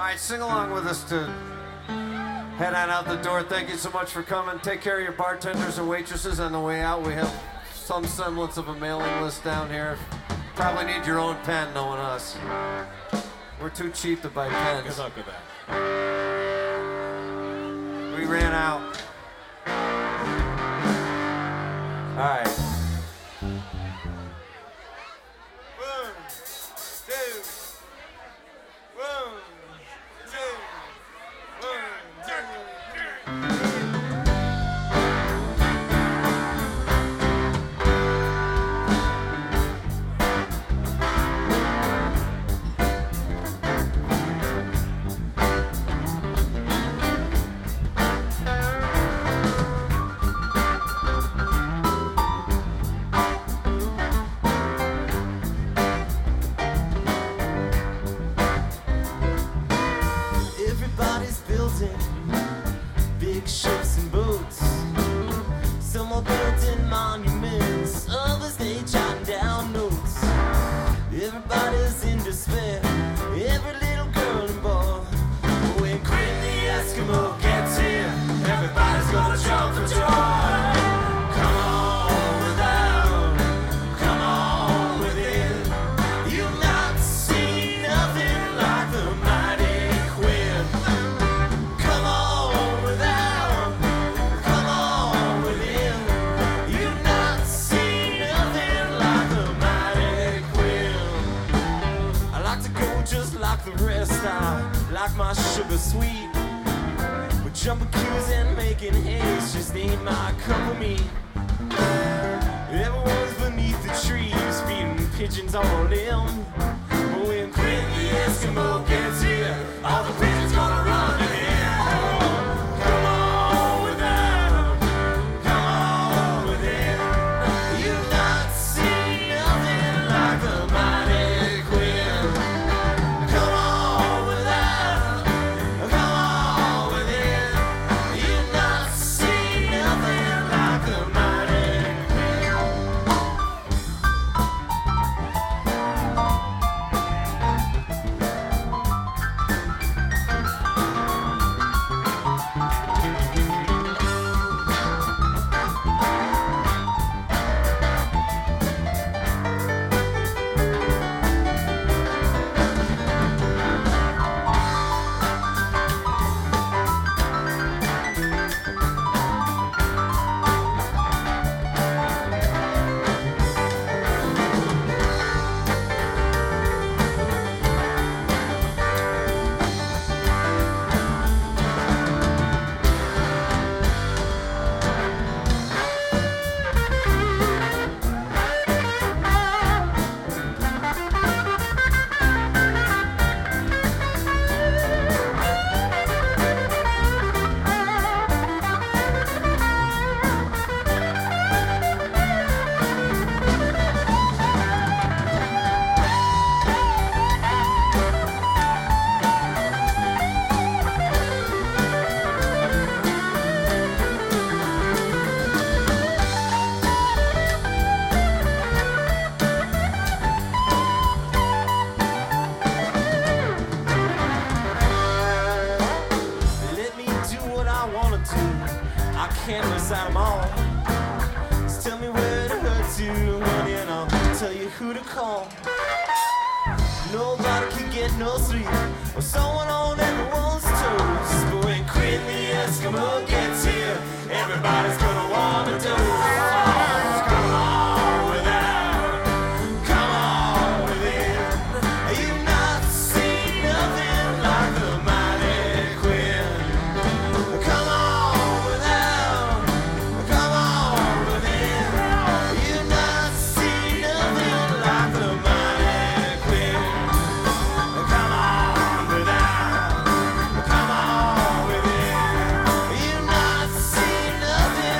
right, sing along with us to head on out the door. Thank you so much for coming. Take care of your bartenders and waitresses on the way out. We have some semblance of a mailing list down here. Probably need your own pen, knowing us. We're too cheap to buy pens. Good luck with that. We ran out. All right. Big ships and boats. Some are building monuments, others they jot down notes. Everybody's in despair, every little girl and boy. When Quinn the Eskimo gets here, everybody's gonna jump for joy. Come on without, come on within. You've not seen nothing like the mighty Quinn. Come on without, come on within. You've not seen nothing like the mighty Quinn. I like to go just like the rest. I like my sugar sweet, but jumping queues and making haste just ain't my cup of meat. Everyone's beneath the trees feeding pigeons on them. But when Quinn the Eskimo gets here, all the pigeons gonna run to him. Come on without, come on within. You've not seen nothing like the mighty Quinn. Come on without, come on within. You've not seen nothing like the mighty can't recite them all. Just tell me where to hurt to, honey, and I'll tell you who to call. Nobody can get no sleep, or someone on everyone's toes. But when Quinn the Eskimo gets here, everybody's gonna wanna do. Come on without, come on within. You've not seen nothing like the mighty Quinn. Come on without, come on within. You've not seen nothing like the mighty Quinn. Come on without, come on within. You've not seen nothing